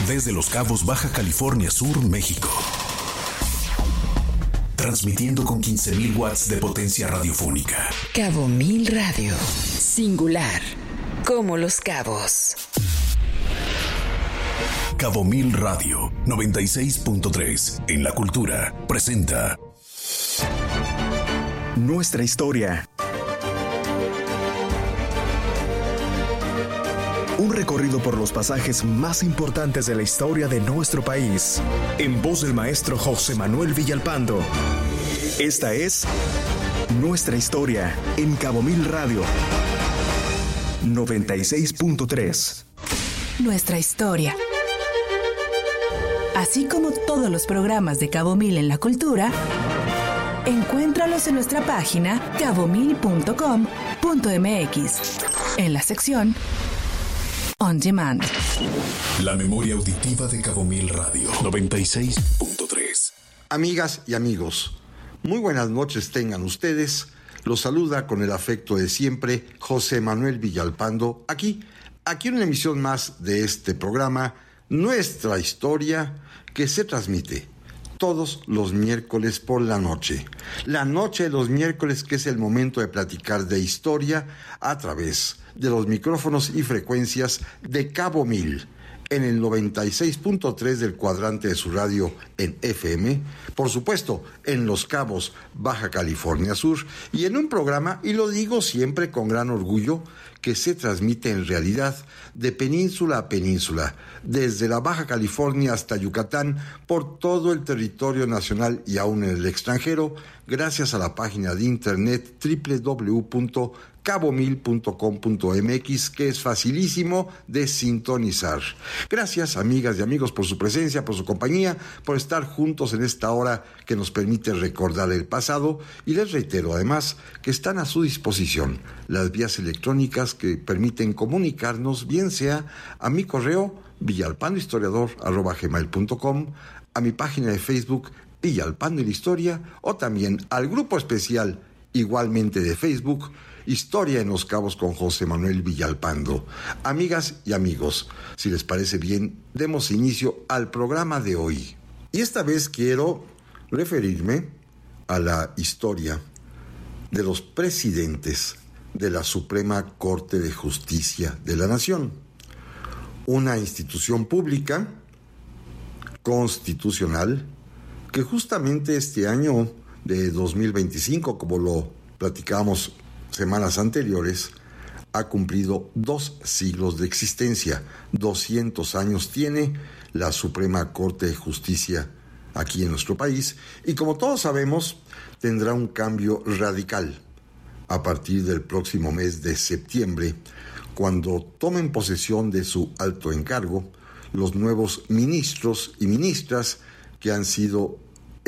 Desde Los Cabos, Baja California Sur, México. Transmitiendo con 15,000 watts de potencia radiofónica. Cabo Mil Radio. Singular. Como Los Cabos. Cabo Mil Radio 96.3 en La Cultura presenta Nuestra historia. Un recorrido por los pasajes más importantes de la historia de nuestro país. En voz del maestro José Manuel Villalpando. Esta es Nuestra historia en Cabo Mil Radio 96.3. Nuestra historia. Así como todos los programas de Cabo Mil en la cultura, encuéntralos en nuestra página cabomil.com.mx, en la sección On Demand. La memoria auditiva de Cabo Mil Radio 96.3. Amigas y amigos, muy buenas noches tengan ustedes. Los saluda con el afecto de siempre José Manuel Villalpando, aquí en una emisión más de este programa, Nuestra Historia, que se transmite todos los miércoles por la noche. La noche de los miércoles, que es el momento de platicar de historia a través de los micrófonos y frecuencias de Cabo Mil, en el 96.3 del cuadrante de su radio en FM, por supuesto en Los Cabos, Baja California Sur, y en un programa, y lo digo siempre con gran orgullo, que se transmite en realidad de península a península, desde la Baja California hasta Yucatán, por todo el territorio nacional y aún en el extranjero, gracias a la página de internet www.cabomil.com.mx, que es facilísimo de sintonizar. Gracias, amigas y amigos, por su presencia, por su compañía, por estar juntos en esta hora que nos permite recordar el pasado, y les reitero además que están a su disposición las vías electrónicas que permiten comunicarnos, bien sea a mi correo villalpandohistoriador@gmail.com, a mi página de Facebook Villalpando y la Historia, o también al grupo especial igualmente de Facebook Historia en Los Cabos con José Manuel Villalpando. Amigas y amigos, si les parece bien, demos inicio al programa de hoy. Y esta vez quiero referirme a la historia de los presidentes de la Suprema Corte de Justicia de la Nación, una institución pública, constitucional, que justamente este año de 2025, como lo platicábamos semanas anteriores, ha cumplido 2 siglos de existencia. 200 años tiene la Suprema Corte de Justicia aquí en nuestro país, y como todos sabemos, tendrá un cambio radical a partir del próximo mes de septiembre, cuando tomen posesión de su alto encargo los nuevos ministros y ministras que han sido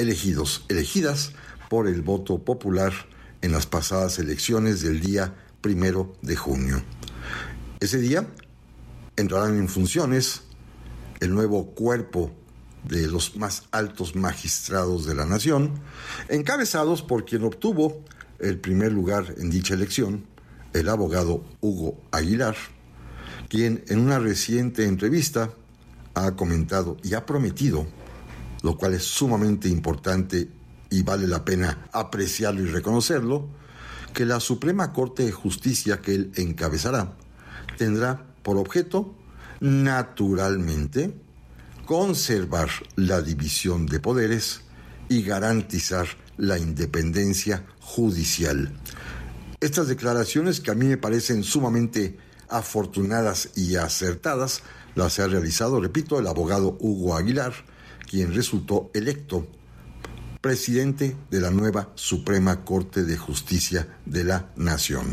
elegidas por el voto popular en las pasadas elecciones del día 1 de junio. Ese día entrarán en funciones el nuevo cuerpo de los más altos magistrados de la nación, encabezados por quien obtuvo el primer lugar en dicha elección, el abogado Hugo Aguilar, quien en una reciente entrevista ha comentado y ha prometido, lo cual es sumamente importante y vale la pena apreciarlo y reconocerlo, que la Suprema Corte de Justicia que él encabezará tendrá por objeto, naturalmente, conservar la división de poderes y garantizar la independencia judicial. Estas declaraciones, que a mí me parecen sumamente afortunadas y acertadas, las ha realizado, repito, el abogado Hugo Aguilar, quien resultó electo presidente de la nueva Suprema Corte de Justicia de la Nación.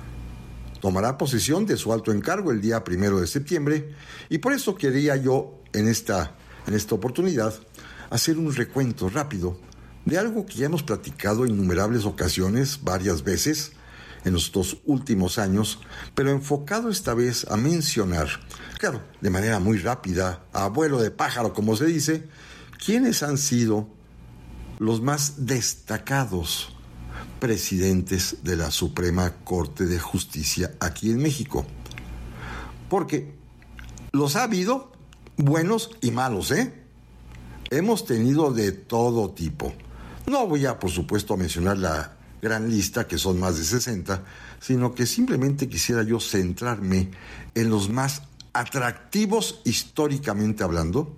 Tomará posesión de su alto encargo el día 1 de septiembre, y por eso quería yo en esta oportunidad hacer un recuento rápido de algo que ya hemos platicado en innumerables ocasiones, varias veces, en los 2 últimos años, pero enfocado esta vez a mencionar, claro, de manera muy rápida, a vuelo de pájaro, como se dice, quiénes han sido los más destacados presidentes de la Suprema Corte de Justicia aquí en México. Porque los ha habido buenos y malos, Hemos tenido de todo tipo. No voy a, por supuesto, mencionar la gran lista, que son más de 60, sino que simplemente quisiera yo centrarme en los más atractivos históricamente hablando,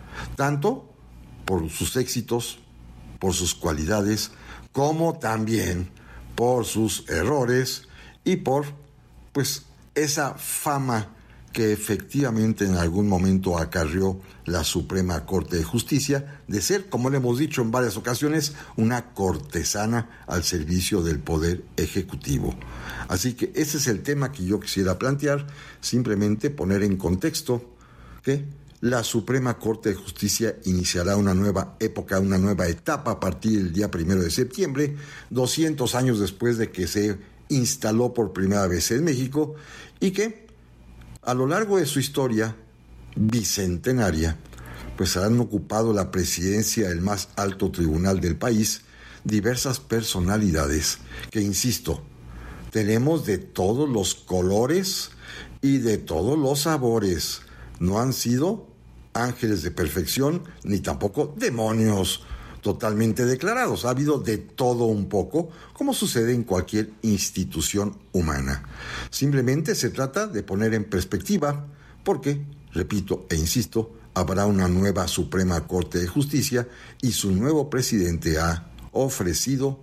tanto por sus éxitos, por sus cualidades, como también por sus errores y por, pues, esa fama que efectivamente en algún momento acarrió la Suprema Corte de Justicia de ser, como le hemos dicho en varias ocasiones, una cortesana al servicio del Poder Ejecutivo. Así que ese es el tema que yo quisiera plantear, simplemente poner en contexto que la Suprema Corte de Justicia iniciará una nueva época, una nueva etapa a partir del día 1 de septiembre, 200 años después de que se instaló por primera vez en México, y que a lo largo de su historia bicentenaria, pues han ocupado la presidencia del más alto tribunal del país diversas personalidades que, insisto, tenemos de todos los colores y de todos los sabores. No han sido ángeles de perfección ni tampoco demonios totalmente declarados. Ha habido de todo un poco, como sucede en cualquier institución humana. Simplemente se trata de poner en perspectiva, porque, repito e insisto, habrá una nueva Suprema Corte de Justicia y su nuevo presidente ha ofrecido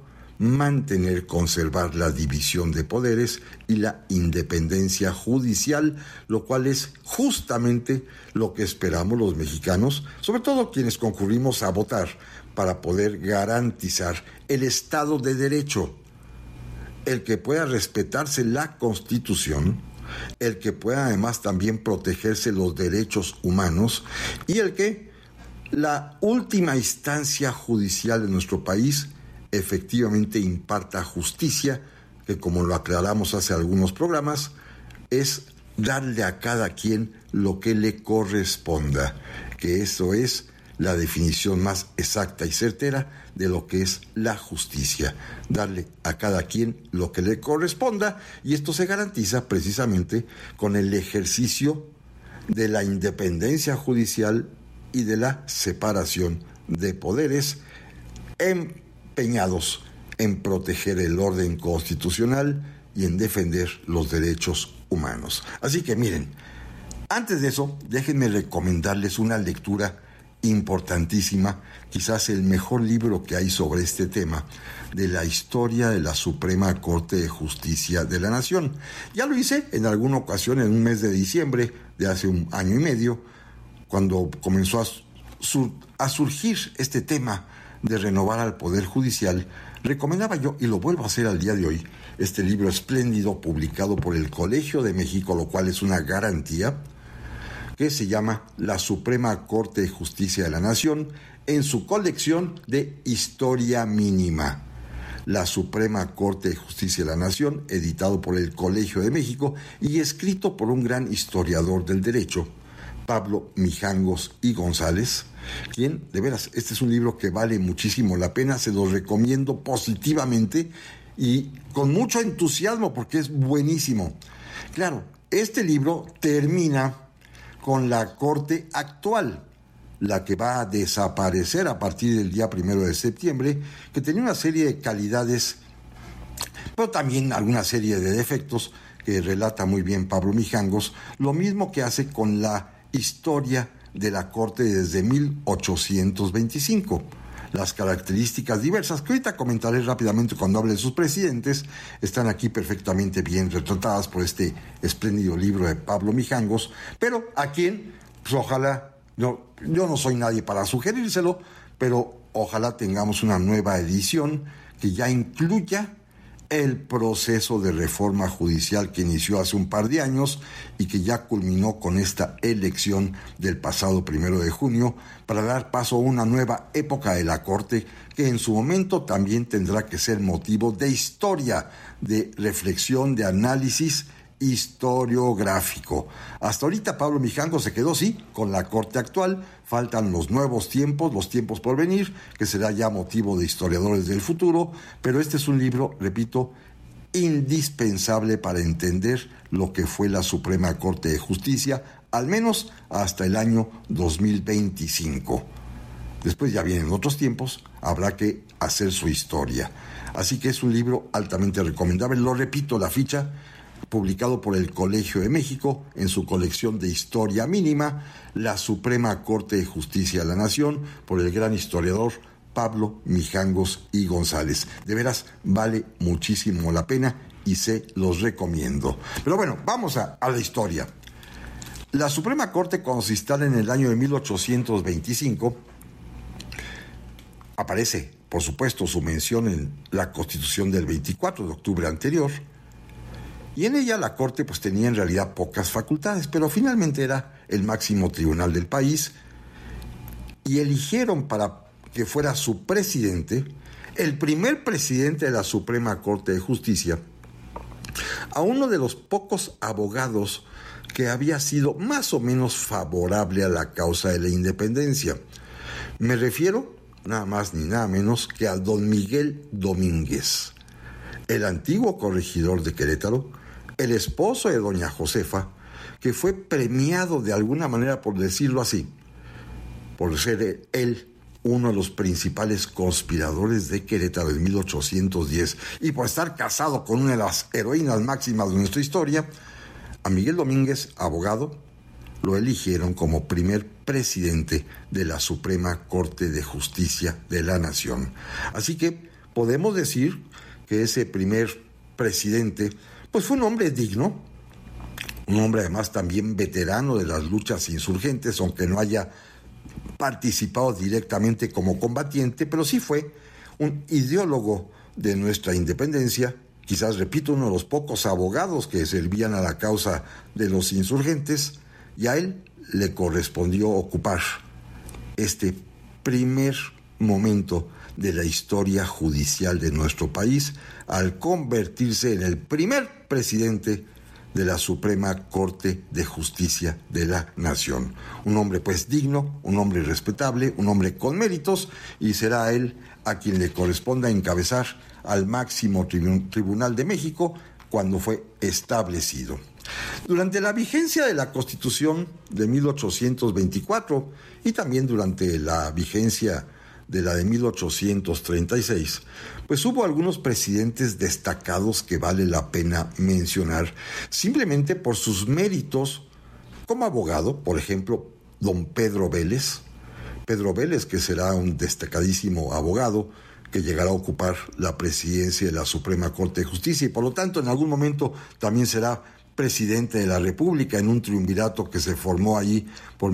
conservar la división de poderes y la independencia judicial, lo cual es justamente lo que esperamos los mexicanos, sobre todo quienes concurrimos a votar, para poder garantizar el Estado de Derecho, el que pueda respetarse la Constitución, el que pueda además también protegerse los derechos humanos y el que la última instancia judicial de nuestro país efectivamente imparta justicia, que, como lo aclaramos hace algunos programas, es darle a cada quien lo que le corresponda, que eso es la definición más exacta y certera de lo que es la justicia, darle a cada quien lo que le corresponda, y esto se garantiza precisamente con el ejercicio de la independencia judicial y de la separación de poderes, empeñados en proteger el orden constitucional y en defender los derechos humanos. Así que miren, antes de eso, déjenme recomendarles una lectura importantísima, quizás el mejor libro que hay sobre este tema, de la historia de la Suprema Corte de Justicia de la Nación. Ya lo hice en alguna ocasión en un mes de diciembre de hace un año y medio, cuando comenzó a surgir este tema de renovar al Poder Judicial. Recomendaba yo, y lo vuelvo a hacer al día de hoy, este libro espléndido publicado por el Colegio de México, lo cual es una garantía, que se llama La Suprema Corte de Justicia de la Nación, en su colección de Historia Mínima. La Suprema Corte de Justicia de la Nación, editado por el Colegio de México y escrito por un gran historiador del derecho, Pablo Mijangos y González, quien, de veras, este es un libro que vale muchísimo la pena, se lo recomiendo positivamente y con mucho entusiasmo porque es buenísimo. Claro, este libro termina con la Corte actual, la que va a desaparecer a partir del día 1 de septiembre, que tenía una serie de calidades, pero también alguna serie de defectos que relata muy bien Pablo Mijangos, lo mismo que hace con la historia de la Corte desde 1825. Las características diversas, que ahorita comentaré rápidamente cuando hable de sus presidentes, están aquí perfectamente bien retratadas por este espléndido libro de Pablo Mijangos, pero a quien, pues ojalá, yo no soy nadie para sugerírselo, pero ojalá tengamos una nueva edición que ya incluya el proceso de reforma judicial que inició hace un par de años y que ya culminó con esta elección del pasado 1 de junio para dar paso a una nueva época de la Corte que en su momento también tendrá que ser motivo de historia, de reflexión, de análisis historiográfico. Hasta ahorita Pablo Mijangos se quedó, sí, con la Corte actual. Faltan los nuevos tiempos, los tiempos por venir, que será ya motivo de historiadores del futuro, pero este es un libro, repito, indispensable para entender lo que fue la Suprema Corte de Justicia al menos hasta el año 2025. Después ya vienen otros tiempos, habrá que hacer su historia. Así que es un libro altamente recomendable. Lo repito, la ficha, publicado por el Colegio de México en su colección de Historia Mínima, la Suprema Corte de Justicia de la Nación, por el gran historiador Pablo Mijangos y González. De veras, vale muchísimo la pena y se los recomiendo. Pero bueno, vamos a la historia. La Suprema Corte, cuando se instala en el año de 1825, aparece, por supuesto, su mención en la Constitución del 24 de octubre anterior, y en ella la Corte pues tenía en realidad pocas facultades, pero finalmente era el máximo tribunal del país, y eligieron para que fuera su presidente, el primer presidente de la Suprema Corte de Justicia, a uno de los pocos abogados que había sido más o menos favorable a la causa de la independencia. Me refiero nada más ni nada menos que a don Miguel Domínguez, el antiguo corregidor de Querétaro, el esposo de doña Josefa, que fue premiado de alguna manera, por decirlo así, por ser él uno de los principales conspiradores de Querétaro en 1810 y por estar casado con una de las heroínas máximas de nuestra historia. A Miguel Domínguez, abogado, lo eligieron como primer presidente de la Suprema Corte de Justicia de la Nación. Así que podemos decir que ese primer presidente pues fue un hombre digno, un hombre además también veterano de las luchas insurgentes, aunque no haya participado directamente como combatiente, pero sí fue un ideólogo de nuestra independencia, quizás, repito, uno de los pocos abogados que servían a la causa de los insurgentes, y a él le correspondió ocupar este primer momento de la historia judicial de nuestro país al convertirse en el primer presidente de la Suprema Corte de Justicia de la Nación. Un hombre pues digno, un hombre respetable, un hombre con méritos, y será a él a quien le corresponda encabezar al máximo tribunal de México cuando fue establecido. Durante la vigencia de la Constitución de 1824 y también durante la vigencia de la de 1836, pues hubo algunos presidentes destacados que vale la pena mencionar, simplemente por sus méritos como abogado. Por ejemplo, don Pedro Vélez, que será un destacadísimo abogado que llegará a ocupar la presidencia de la Suprema Corte de Justicia y por lo tanto en algún momento también será presidente de la República en un triunvirato que se formó allí por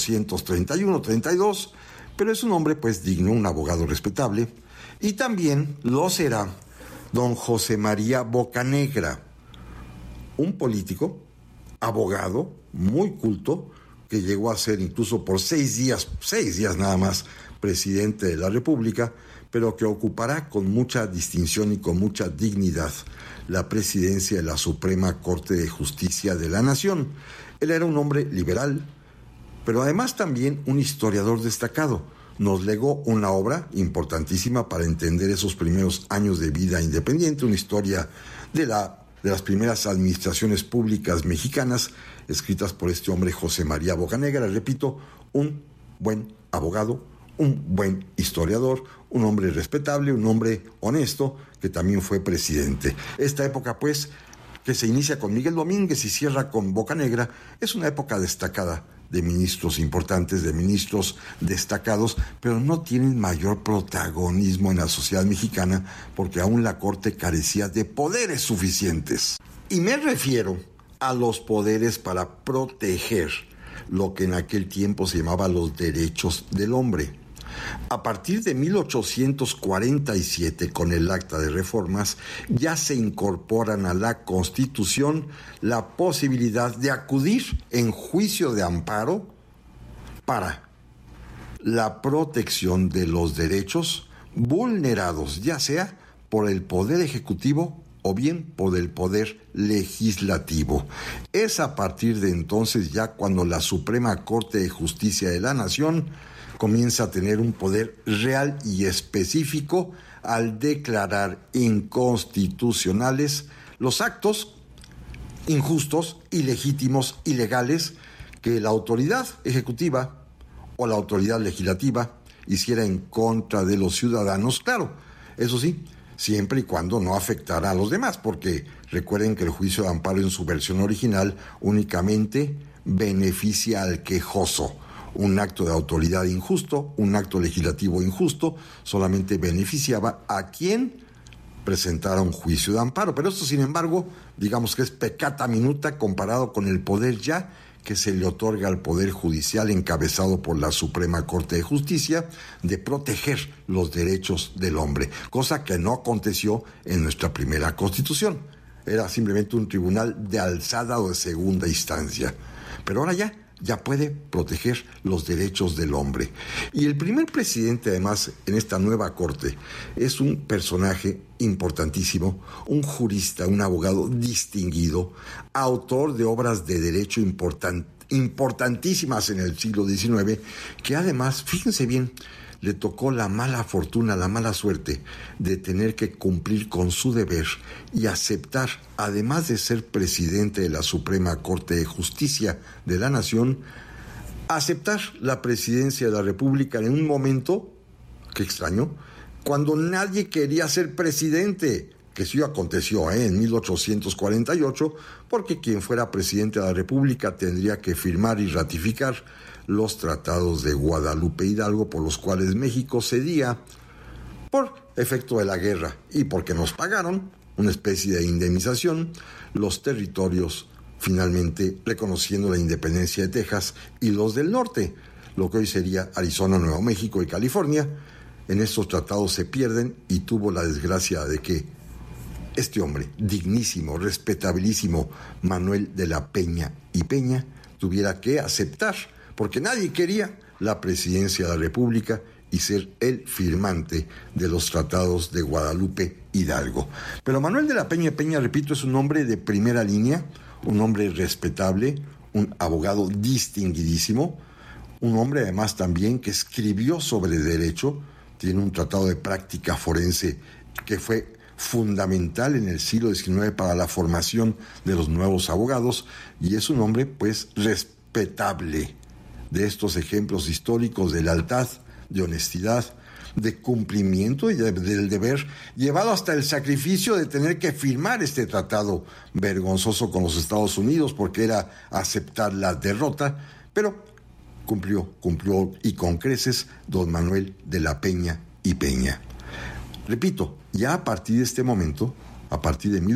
1831-32, pero es un hombre pues digno, un abogado respetable. Y también lo será don José María Bocanegra, un político, abogado, muy culto, que llegó a ser incluso por 6 días nada más, presidente de la República, pero que ocupará con mucha distinción y con mucha dignidad la presidencia de la Suprema Corte de Justicia de la Nación. Él era un hombre liberal, pero además también un historiador destacado. Nos legó una obra importantísima para entender esos primeros años de vida independiente, una historia de las primeras administraciones públicas mexicanas, escritas por este hombre José María Bocanegra. Repito, un buen abogado, un buen historiador, un hombre respetable, un hombre honesto, que también fue presidente. Esta época, pues, que se inicia con Miguel Domínguez y cierra con Bocanegra, es una época destacada de ministros importantes, de ministros destacados, pero no tienen mayor protagonismo en la sociedad mexicana porque aún la Corte carecía de poderes suficientes. Y me refiero a los poderes para proteger lo que en aquel tiempo se llamaba los derechos del hombre. A partir de 1847, con el Acta de Reformas, ya se incorporan a la Constitución la posibilidad de acudir en juicio de amparo para la protección de los derechos vulnerados, ya sea por el Poder Ejecutivo o bien por el Poder Legislativo. Es a partir de entonces ya cuando la Suprema Corte de Justicia de la Nación comienza a tener un poder real y específico al declarar inconstitucionales los actos injustos, ilegítimos, ilegales que la autoridad ejecutiva o la autoridad legislativa hiciera en contra de los ciudadanos, claro, eso sí, siempre y cuando no afectara a los demás, porque recuerden que el juicio de amparo en su versión original únicamente beneficia al quejoso. Un acto de autoridad injusto, un acto legislativo injusto, solamente beneficiaba a quien presentara un juicio de amparo. Pero esto, sin embargo, digamos que es peccata minuta comparado con el poder ya que se le otorga al Poder Judicial, encabezado por la Suprema Corte de Justicia, de proteger los derechos del hombre, cosa que no aconteció en nuestra primera Constitución. Era simplemente un tribunal de alzada o de segunda instancia. Pero ahora ya puede proteger los derechos del hombre. Y el primer presidente, además, en esta nueva Corte, es un personaje importantísimo, un jurista, un abogado distinguido, autor de obras de derecho importantísimas en el siglo XIX, que además, fíjense bien, le tocó la mala fortuna, la mala suerte de tener que cumplir con su deber y aceptar, además de ser presidente de la Suprema Corte de Justicia de la Nación, aceptar la presidencia de la República en un momento, qué extraño, cuando nadie quería ser presidente, que sí aconteció en 1848, porque quien fuera presidente de la República tendría que firmar y ratificar los tratados de Guadalupe Hidalgo, por los cuales México cedía, por efecto de la guerra y porque nos pagaron una especie de indemnización, los territorios, finalmente reconociendo la independencia de Texas y los del norte, lo que hoy sería Arizona, Nuevo México y California. En estos tratados se pierden y tuvo la desgracia de que este hombre, dignísimo, respetabilísimo, Manuel de la Peña y Peña, tuviera que aceptar, porque nadie quería la presidencia de la República y ser el firmante de los tratados de Guadalupe Hidalgo. Pero Manuel de la Peña y Peña, repito, es un hombre de primera línea, un hombre respetable, un abogado distinguidísimo, un hombre además también que escribió sobre derecho, tiene un tratado de práctica forense que fue fundamental en el siglo XIX para la formación de los nuevos abogados, y es un hombre pues respetable, de estos ejemplos históricos de lealtad, de honestidad, de cumplimiento y del deber, llevado hasta el sacrificio de tener que firmar este tratado vergonzoso con los Estados Unidos, porque era aceptar la derrota, pero cumplió y con creces don Manuel de la Peña y Peña. Repito, ya a partir de este momento, a partir de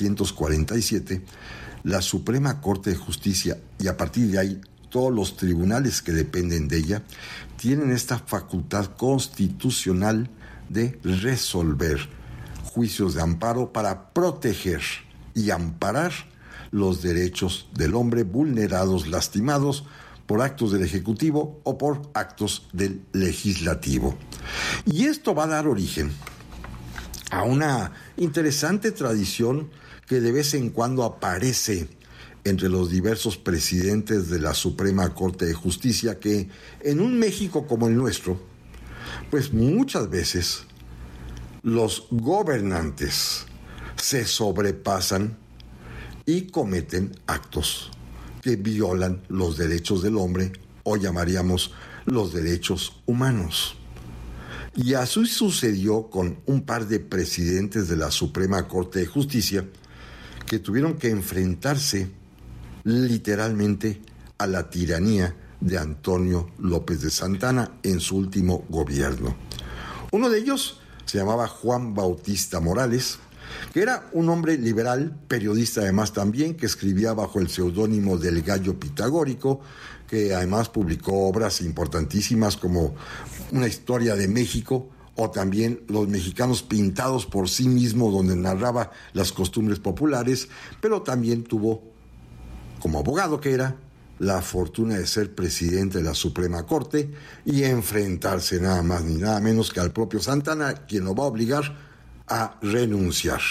1847, la Suprema Corte de Justicia, y a partir de ahí todos los tribunales que dependen de ella, tienen esta facultad constitucional de resolver juicios de amparo para proteger y amparar los derechos del hombre vulnerados, lastimados por actos del Ejecutivo o por actos del Legislativo. Y esto va a dar origen a una interesante tradición que de vez en cuando aparece entre los diversos presidentes de la Suprema Corte de Justicia, que en un México como el nuestro, pues muchas veces los gobernantes se sobrepasan y cometen actos que violan los derechos del hombre, o llamaríamos los derechos humanos. Y así sucedió con un par de presidentes de la Suprema Corte de Justicia que tuvieron que enfrentarse literalmente a la tiranía de Antonio López de Santana en su último gobierno. Uno de ellos se llamaba Juan Bautista Morales, que era un hombre liberal, periodista además también, que escribía bajo el seudónimo del Gallo Pitagórico, que además publicó obras importantísimas como Una historia de México, o también Los mexicanos pintados por sí mismo, donde narraba las costumbres populares, pero también tuvo, como abogado que era, la fortuna de ser presidente de la Suprema Corte y enfrentarse nada más ni nada menos que al propio Santana, quien lo va a obligar a renunciar.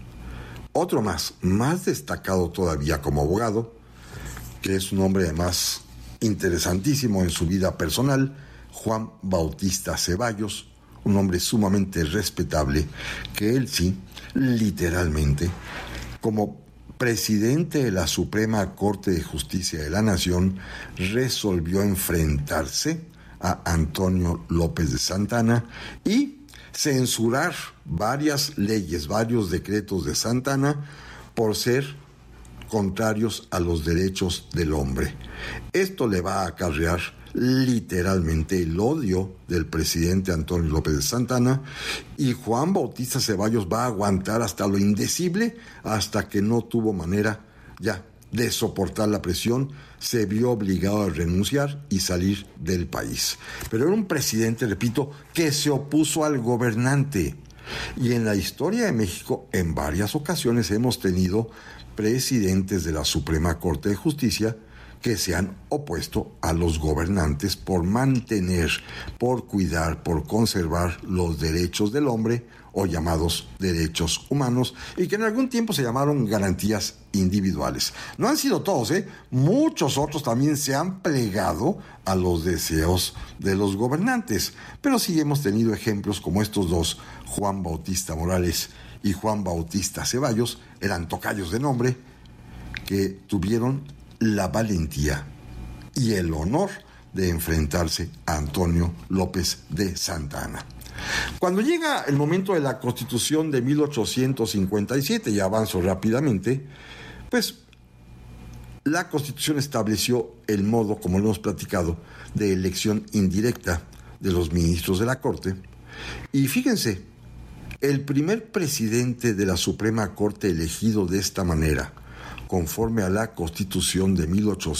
Otro más destacado todavía como abogado, que es un hombre además interesantísimo en su vida personal, Juan Bautista Ceballos, un hombre sumamente respetable, que él sí, literalmente, como presidente de la Suprema Corte de Justicia de la Nación, resolvió enfrentarse a Antonio López de Santana y censurar varias leyes, varios decretos de Santana por ser contrarios a los derechos del hombre. Esto le va a acarrear literalmente el odio del presidente Antonio López de Santana, y Juan Bautista Ceballos va a aguantar hasta lo indecible, hasta que no tuvo manera ya de soportar la presión, se vio obligado a renunciar y salir del país. Pero era un presidente, repito, que se opuso al gobernante. Y en la historia de México, en varias ocasiones hemos tenido presidentes de la Suprema Corte de Justicia que se han opuesto a los gobernantes por mantener, por cuidar, por conservar los derechos del hombre, o llamados derechos humanos, y que en algún tiempo se llamaron garantías individuales. No han sido todos, muchos otros también se han plegado a los deseos de los gobernantes, pero sí hemos tenido ejemplos como estos dos, Juan Bautista Morales y Juan Bautista Ceballos, eran tocayos de nombre, que tuvieron la valentía y el honor de enfrentarse a Antonio López de Santana. Cuando llega el momento de la Constitución de 1857, y avanzo rápidamente, pues la Constitución estableció el modo, como lo hemos platicado, de elección indirecta de los ministros de la Corte. Y fíjense, el primer presidente de la Suprema Corte elegido de esta manera, conforme a la Constitución de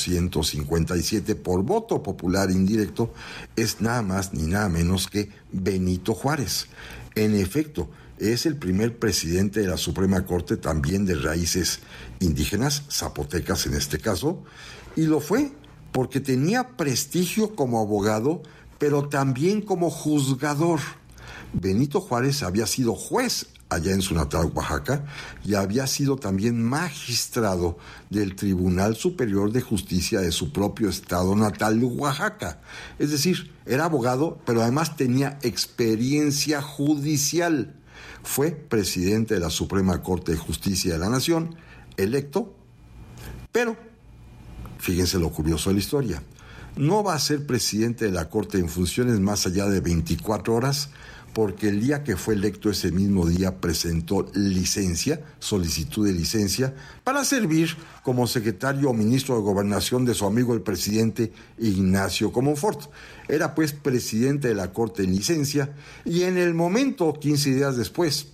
1857 por voto popular indirecto, es nada más ni nada menos que Benito Juárez. En efecto, es el primer presidente de la Suprema Corte también de raíces indígenas, zapotecas en este caso, y lo fue porque tenía prestigio como abogado, pero también como juzgador. Benito Juárez había sido juez allá en su natal Oaxaca, y había sido también magistrado del Tribunal Superior de Justicia de su propio estado natal, Oaxaca. Es decir, era abogado, pero además tenía experiencia judicial. Fue presidente de la Suprema Corte de Justicia de la Nación, electo, pero, fíjense lo curioso de la historia, no va a ser presidente de la Corte en funciones más allá de 24 horas, porque el día que fue electo, ese mismo día presentó licencia, solicitud de licencia, para servir como secretario o ministro de Gobernación de su amigo el presidente Ignacio Comonfort. Era pues presidente de la Corte en licencia, y en el momento, 15 días después,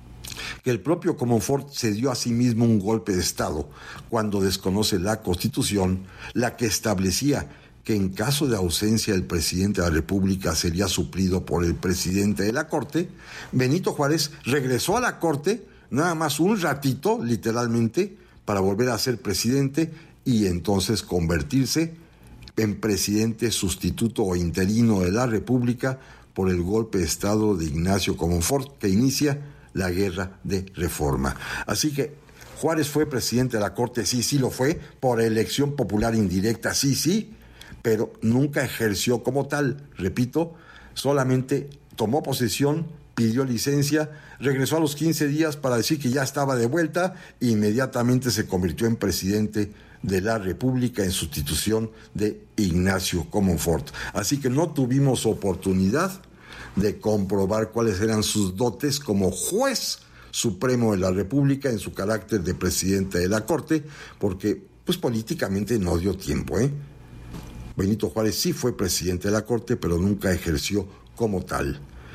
que el propio Comonfort se dio a sí mismo un golpe de Estado cuando desconoce la Constitución, la que establecía que en caso de ausencia del presidente de la República sería suplido por el presidente de la Corte, Benito Juárez regresó a la Corte nada más un ratito, literalmente, para volver a ser presidente y entonces convertirse en presidente sustituto o interino de la República por el golpe de Estado de Ignacio Comonfort, que inicia la Guerra de Reforma. Así que Juárez fue presidente de la Corte, sí lo fue, por elección popular indirecta, sí, pero nunca ejerció como tal. Repito, solamente tomó posesión, pidió licencia, regresó a los 15 días para decir que ya estaba de vuelta e inmediatamente se convirtió en presidente de la República en sustitución de Ignacio Comonfort. Así que no tuvimos oportunidad de comprobar cuáles eran sus dotes como juez supremo de la República en su carácter de presidente de la Corte, porque pues políticamente no dio tiempo, Benito Juárez sí fue presidente de la Corte, pero nunca ejerció como tal.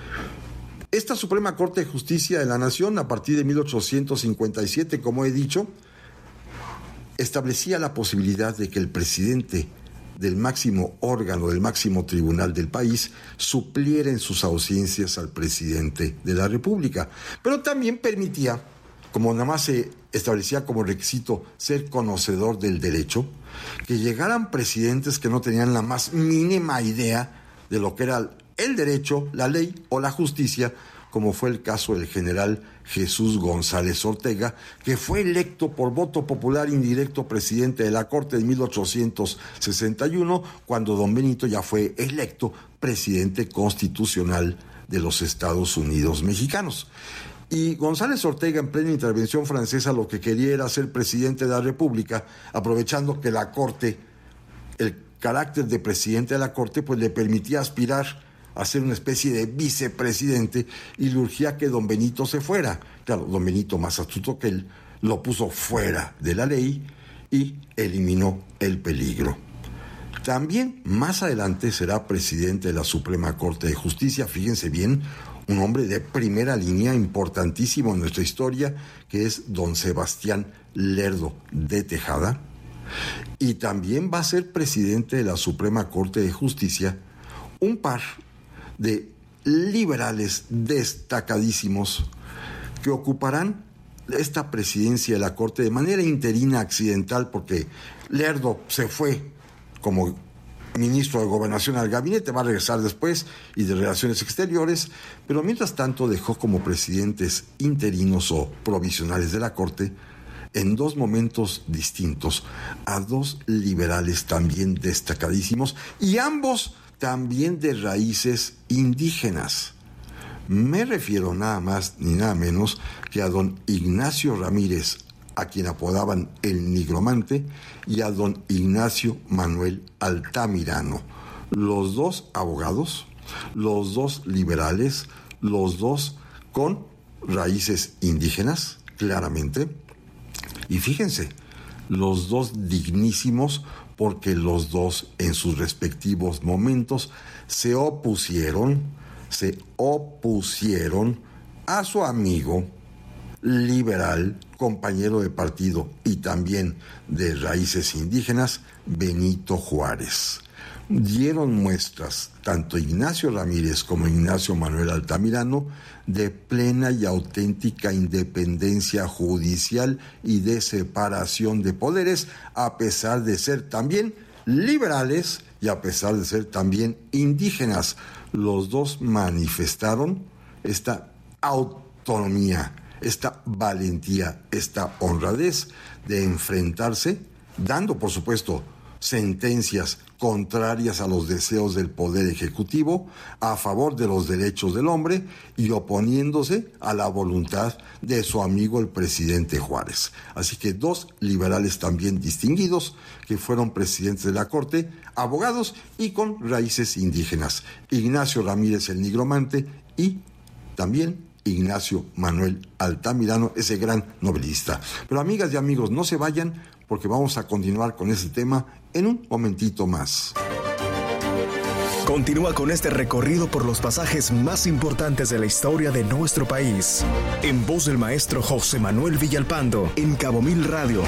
Esta Suprema Corte de Justicia de la Nación, a partir de 1857, como he dicho, establecía la posibilidad de que el presidente del máximo órgano, del máximo tribunal del país, supliera en sus ausencias al presidente de la República. Pero también permitía, como nada más se establecía como requisito ser conocedor del derecho, que llegaran presidentes que no tenían la más mínima idea de lo que era el derecho, la ley o la justicia, como fue el caso del general Jesús González Ortega, que fue electo por voto popular indirecto presidente de la Corte en 1861, cuando don Benito ya fue electo presidente constitucional de los Estados Unidos mexicanos. Y González Ortega, en plena intervención francesa, lo que quería era ser presidente de la República, aprovechando que la Corte, el carácter de presidente de la Corte, pues le permitía aspirar a ser una especie de vicepresidente, y le urgía que don Benito se fuera. Claro, don Benito, más astuto que él, lo puso fuera de la ley y eliminó el peligro. También más adelante será presidente de la Suprema Corte de Justicia, fíjense bien, un hombre de primera línea, importantísimo en nuestra historia, que es don Sebastián Lerdo de Tejada. Y también va a ser presidente de la Suprema Corte de Justicia un par de liberales destacadísimos que ocuparán esta presidencia de la Corte de manera interina, accidental, porque Lerdo se fue como ministro de Gobernación al gabinete, va a regresar después, y de Relaciones Exteriores, pero mientras tanto dejó como presidentes interinos o provisionales de la Corte, en dos momentos distintos, a dos liberales también destacadísimos, y ambos también de raíces indígenas. Me refiero nada más ni nada menos que a don Ignacio Ramírez, a quien apodaban el Nigromante, y a don Ignacio Manuel Altamirano, los dos abogados, los dos liberales, los dos con raíces indígenas, claramente, y fíjense, los dos dignísimos, porque los dos en sus respectivos momentos se opusieron a su amigo liberal, compañero de partido y también de raíces indígenas, Benito Juárez. Dieron muestras, tanto Ignacio Ramírez como Ignacio Manuel Altamirano, de plena y auténtica independencia judicial y de separación de poderes, a pesar de ser también liberales y a pesar de ser también indígenas. Los dos manifestaron esta autonomía, esta valentía, esta honradez de enfrentarse, dando por supuesto sentencias contrarias a los deseos del Poder Ejecutivo, a favor de los derechos del hombre y oponiéndose a la voluntad de su amigo el presidente Juárez. Así que dos liberales también distinguidos que fueron presidentes de la Corte, abogados y con raíces indígenas. Ignacio Ramírez el Nigromante y también Ignacio Manuel Altamirano, ese gran novelista. Pero amigas y amigos, no se vayan, porque vamos a continuar con este tema en un momentito más. Continúa con este recorrido por los pasajes más importantes de la historia de nuestro país, en voz del maestro José Manuel Villalpando, en Cabo Mil Radio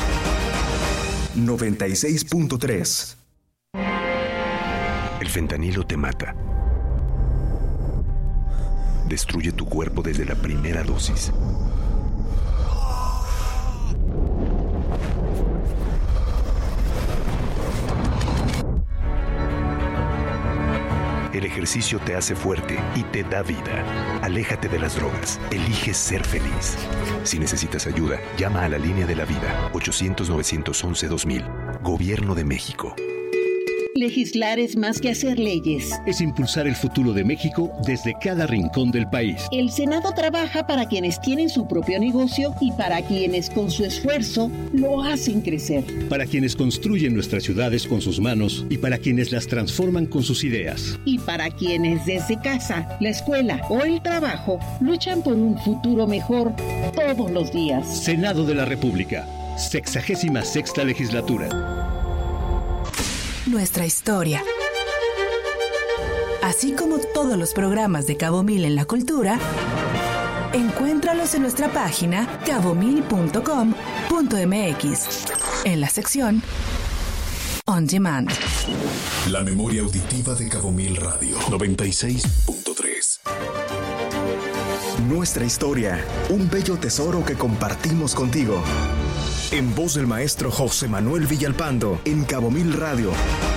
96.3. El fentanilo te mata. Destruye tu cuerpo desde la primera dosis. El ejercicio te hace fuerte y te da vida. Aléjate de las drogas. Elige ser feliz. Si necesitas ayuda, llama a la Línea de la Vida, 800-911-2000. Gobierno de México. Legislar es más que hacer leyes. Es impulsar el futuro de México desde cada rincón del país. El Senado trabaja para quienes tienen su propio negocio y para quienes con su esfuerzo lo hacen crecer. Para quienes construyen nuestras ciudades con sus manos y para quienes las transforman con sus ideas. Y para quienes desde casa, la escuela o el trabajo luchan por un futuro mejor todos los días. Senado de la República, 66ª legislatura. Nuestra historia. Así como todos los programas de Cabo Mil en la cultura, encuéntralos en nuestra página cabomil.com.mx, en la sección On Demand. La memoria auditiva de Cabo Mil Radio 96.3. Nuestra historia, un bello tesoro que compartimos contigo. En voz del maestro José Manuel Villalpando, en Cabo Mil Radio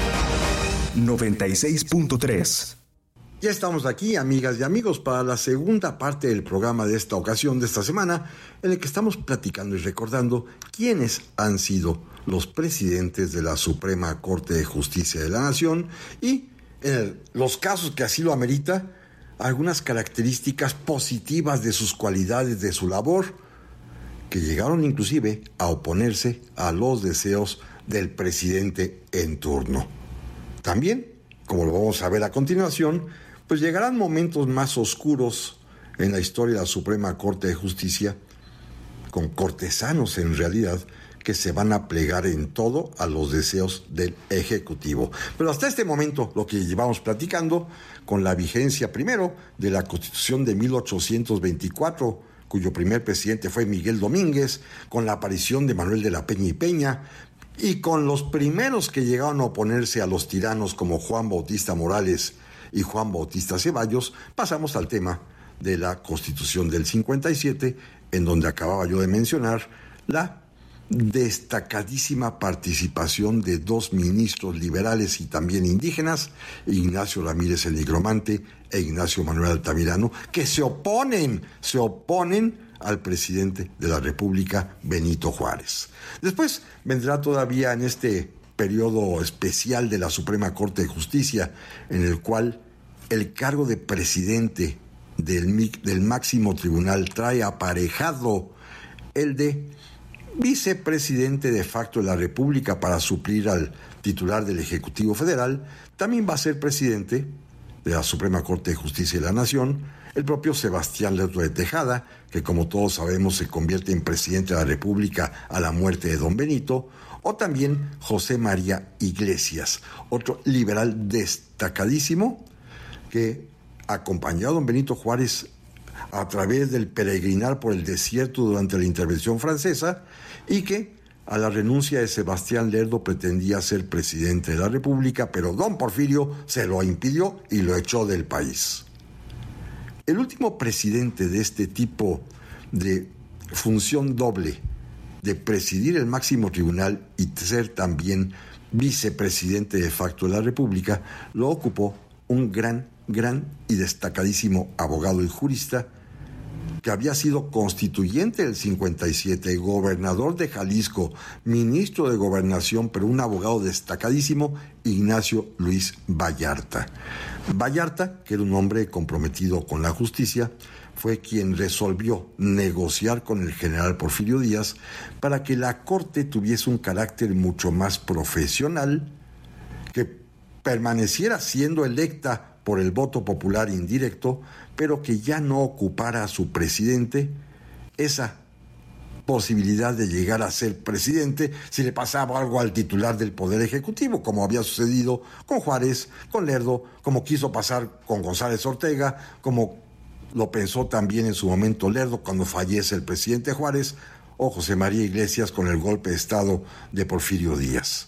96.3. Ya estamos aquí, amigas y amigos, para la segunda parte del programa de esta ocasión, de esta semana, en el que estamos platicando y recordando quiénes han sido los presidentes de la Suprema Corte de Justicia de la Nación y, en los casos que así lo amerita, algunas características positivas de sus cualidades, de su labor, que llegaron inclusive a oponerse a los deseos del presidente en turno. También, como lo vamos a ver a continuación, pues llegarán momentos más oscuros en la historia de la Suprema Corte de Justicia, con cortesanos en realidad, que se van a plegar en todo a los deseos del Ejecutivo. Pero hasta este momento, lo que llevamos platicando, con la vigencia primero de la Constitución de 1824, cuyo primer presidente fue Miguel Domínguez, con la aparición de Manuel de la Peña y Peña, y con los primeros que llegaron a oponerse a los tiranos como Juan Bautista Morales y Juan Bautista Ceballos, pasamos al tema de la Constitución del 57, en donde acababa yo de mencionar la destacadísima participación de dos ministros liberales y también indígenas, Ignacio Ramírez el Nigromante e Ignacio Manuel Altamirano, que se oponen al presidente de la República, Benito Juárez. Después vendrá todavía en este periodo especial de la Suprema Corte de Justicia, en el cual el cargo de presidente del máximo tribunal trae aparejado el de vicepresidente de facto de la República para suplir al titular del Ejecutivo Federal. También va a ser presidente de la Suprema Corte de Justicia de la Nación el propio Sebastián Lerdo de Tejada, que como todos sabemos se convierte en presidente de la República a la muerte de don Benito, o también José María Iglesias, otro liberal destacadísimo que acompañó a don Benito Juárez a través del peregrinar por el desierto durante la intervención francesa, y que a la renuncia de Sebastián Lerdo pretendía ser presidente de la República, pero don Porfirio se lo impidió y lo echó del país. El último presidente de este tipo de función doble, de presidir el máximo tribunal y ser también vicepresidente de facto de la República, lo ocupó un gran y destacadísimo abogado y jurista que había sido constituyente del 57, gobernador de Jalisco, ministro de Gobernación, pero un abogado destacadísimo, Ignacio Luis Vallarta. Vallarta, que era un hombre comprometido con la justicia, fue quien resolvió negociar con el general Porfirio Díaz para que la Corte tuviese un carácter mucho más profesional, que permaneciera siendo electa por el voto popular indirecto, pero que ya no ocupara a su presidente esa posibilidad de llegar a ser presidente si le pasaba algo al titular del Poder Ejecutivo, como había sucedido con Juárez, con Lerdo, como quiso pasar con González Ortega, como lo pensó también en su momento Lerdo cuando fallece el presidente Juárez, o José María Iglesias con el golpe de Estado de Porfirio Díaz.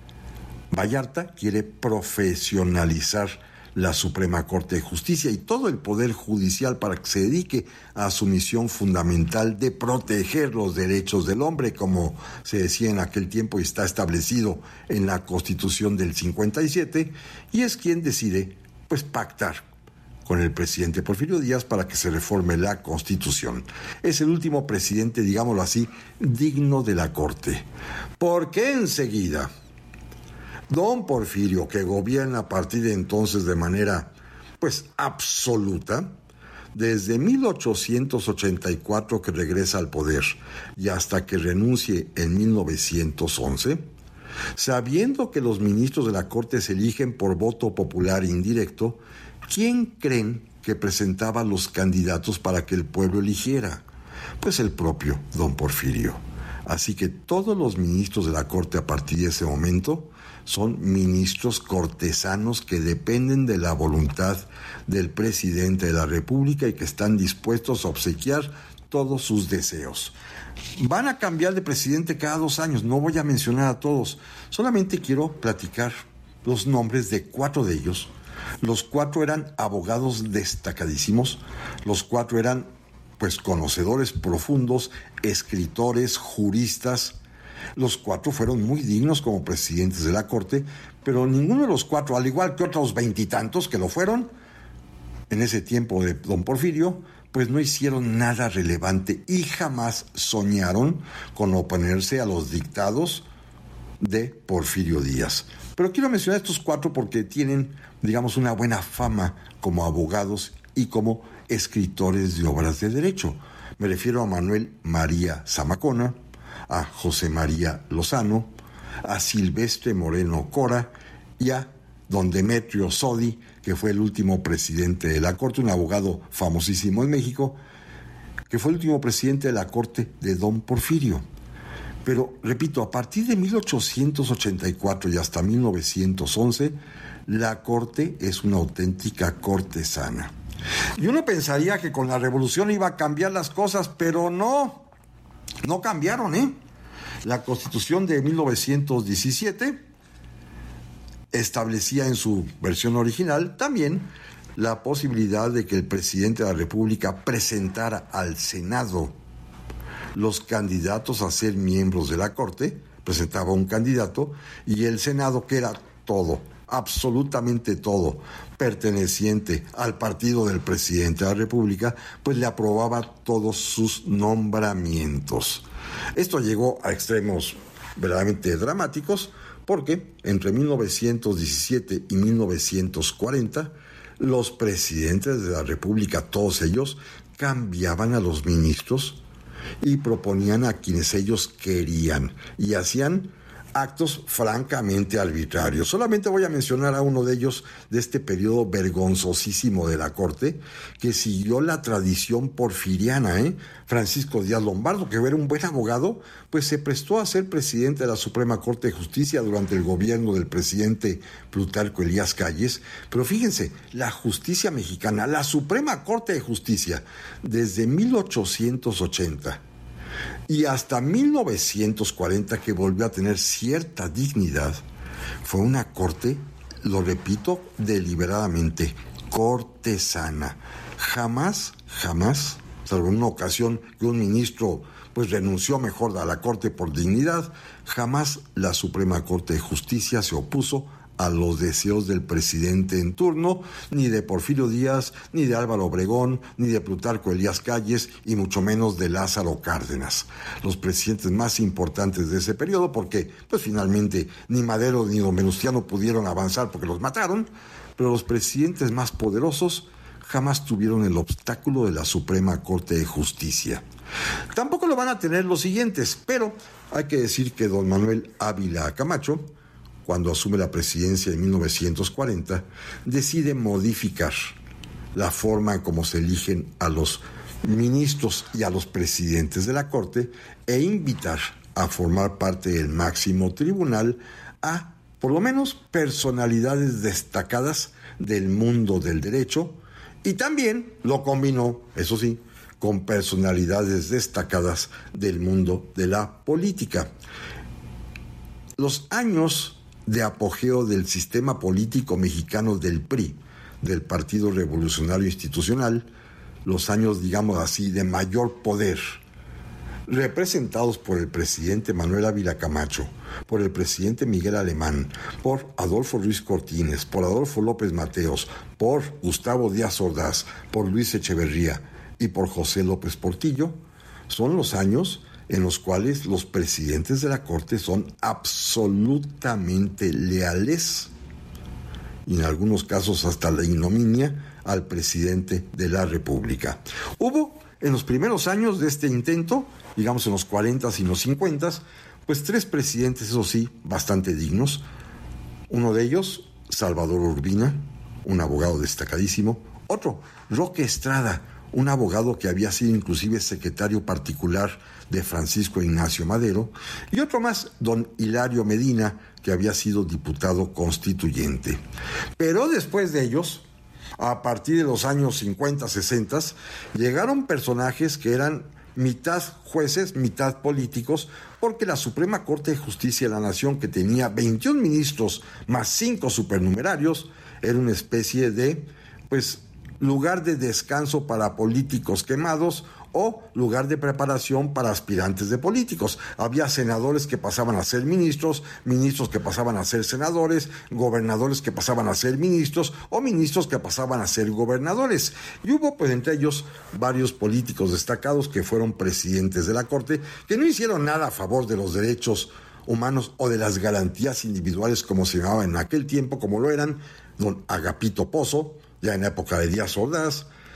Vallarta quiere profesionalizar la Suprema Corte de Justicia y todo el Poder Judicial para que se dedique a su misión fundamental de proteger los derechos del hombre, como se decía en aquel tiempo y está establecido en la Constitución del 57, y es quien decide, pues, pactar con el presidente Porfirio Díaz para que se reforme la Constitución. Es el último presidente, digámoslo así, digno de la Corte. Porque enseguida don Porfirio, que gobierna a partir de entonces de manera, pues, absoluta, desde 1884 que regresa al poder y hasta que renuncie en 1911, sabiendo que los ministros de la Corte se eligen por voto popular indirecto, ¿quién creen que presentaba los candidatos para que el pueblo eligiera? Pues el propio don Porfirio. Así que todos los ministros de la Corte a partir de ese momento son ministros cortesanos que dependen de la voluntad del presidente de la República y que están dispuestos a obsequiar todos sus deseos. Van a cambiar de presidente cada 2 años, no voy a mencionar a todos, solamente quiero platicar los nombres de 4 de ellos. Los 4 eran abogados destacadísimos, los 4 eran, pues, conocedores profundos, escritores, juristas. Los 4 fueron muy dignos como presidentes de la Corte, pero ninguno de los 4, al igual que otros 20 y tantos que lo fueron en ese tiempo de don Porfirio, pues no hicieron nada relevante y jamás soñaron con oponerse a los dictados de Porfirio Díaz. Pero quiero mencionar estos 4 porque tienen, digamos, una buena fama como abogados y como escritores de obras de derecho. Me refiero a Manuel María Zamacona, a José María Lozano, a Silvestre Moreno Cora y a don Demetrio Sodi, que fue el último presidente de la Corte, un abogado famosísimo en México, que fue el último presidente de la Corte de don Porfirio. Pero, repito, a partir de 1884 y hasta 1911, la Corte es una auténtica cortesana. Y uno pensaría que con la Revolución iba a cambiar las cosas, pero no cambiaron, ¿eh? La Constitución de 1917 establecía en su versión original también la posibilidad de que el presidente de la República presentara al Senado los candidatos a ser miembros de la Corte, presentaba un candidato, y el Senado, que era todo, absolutamente todo, perteneciente al partido del presidente de la República, pues le aprobaba todos sus nombramientos. Esto llegó a extremos verdaderamente dramáticos, porque entre 1917 y 1940, los presidentes de la República, todos ellos, cambiaban a los ministros y proponían a quienes ellos querían y hacían actos francamente arbitrarios. Solamente voy a mencionar a uno de ellos de este periodo vergonzosísimo de la Corte, que siguió la tradición porfiriana, Francisco Díaz Lombardo, que era un buen abogado, pues se prestó a ser presidente de la Suprema Corte de Justicia durante el gobierno del presidente Plutarco Elías Calles. Pero fíjense, la justicia mexicana, la Suprema Corte de Justicia, desde 1880 y hasta 1940, que volvió a tener cierta dignidad, fue una corte, lo repito deliberadamente, cortesana. Jamás, salvo en una ocasión que un ministro pues renunció mejor a la corte por dignidad, jamás la Suprema Corte de Justicia se opuso a los deseos del presidente en turno, ni de Porfirio Díaz, ni de Álvaro Obregón, ni de Plutarco Elías Calles, y mucho menos de Lázaro Cárdenas, los presidentes más importantes de ese periodo, porque pues finalmente ni Madero ni don Venustiano pudieron avanzar porque los mataron, pero los presidentes más poderosos jamás tuvieron el obstáculo de la Suprema Corte de Justicia. Tampoco lo van a tener los siguientes, pero hay que decir que don Manuel Ávila Camacho, cuando asume la presidencia en 1940, decide modificar la forma en cómo se eligen a los ministros y a los presidentes de la Corte e invitar a formar parte del máximo tribunal a, por lo menos, personalidades destacadas del mundo del derecho, y también lo combinó, eso sí, con personalidades destacadas del mundo de la política. Los años de apogeo del sistema político mexicano del PRI, del Partido Revolucionario Institucional, los años, digamos así, de mayor poder, representados por el presidente Manuel Ávila Camacho, por el presidente Miguel Alemán, por Adolfo Ruiz Cortines, por Adolfo López Mateos, por Gustavo Díaz Ordaz, por Luis Echeverría y por José López Portillo, son los años en los cuales los presidentes de la Corte son absolutamente leales, y en algunos casos hasta la ignominia, al presidente de la República. Hubo en los primeros años de este intento, digamos en los 40s y los 50s, pues 3 presidentes, eso sí, bastante dignos. Uno de ellos, Salvador Urbina, un abogado destacadísimo. Otro, Roque Estrada, un abogado que había sido inclusive secretario particular de Francisco Ignacio Madero, y otro más, don Hilario Medina, que había sido diputado constituyente. Pero después de ellos, a partir de los años 50, 60, llegaron personajes que eran mitad jueces, mitad políticos, porque la Suprema Corte de Justicia de la Nación, que tenía 21 ministros más 5 supernumerarios, era una especie de, pues, lugar de descanso para políticos quemados o lugar de preparación para aspirantes de políticos. Había senadores que pasaban a ser ministros, ministros que pasaban a ser senadores, gobernadores que pasaban a ser ministros o ministros que pasaban a ser gobernadores. Y hubo, pues, entre ellos varios políticos destacados que fueron presidentes de la Corte, que no hicieron nada a favor de los derechos humanos o de las garantías individuales, como se llamaba en aquel tiempo, como lo eran don Agapito Pozo, ya en época de Díaz Ordaz,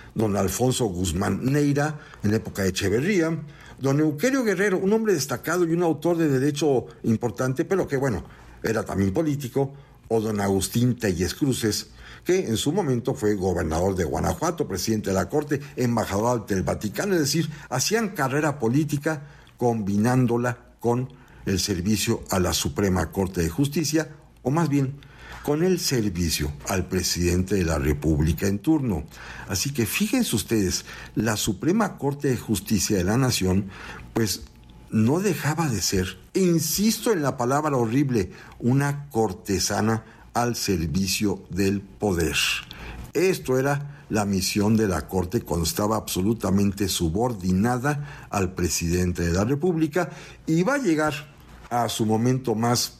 don Alfonso Guzmán Neira, en época de Echeverría, don Euquerio Guerrero, un hombre destacado y un autor de derecho importante, pero que, bueno, era también político, o don Agustín Telles Cruces, que en su momento fue gobernador de Guanajuato, presidente de la Corte, embajador del Vaticano, es decir, hacían carrera política combinándola con el servicio a la Suprema Corte de Justicia, o más bien, con el servicio al presidente de la República en turno. Así que fíjense ustedes, la Suprema Corte de Justicia de la Nación, pues no dejaba de ser, e insisto en la palabra horrible, una cortesana al servicio del poder. Esto era la misión de la Corte cuando estaba absolutamente subordinada al presidente de la República, y va a llegar a su momento más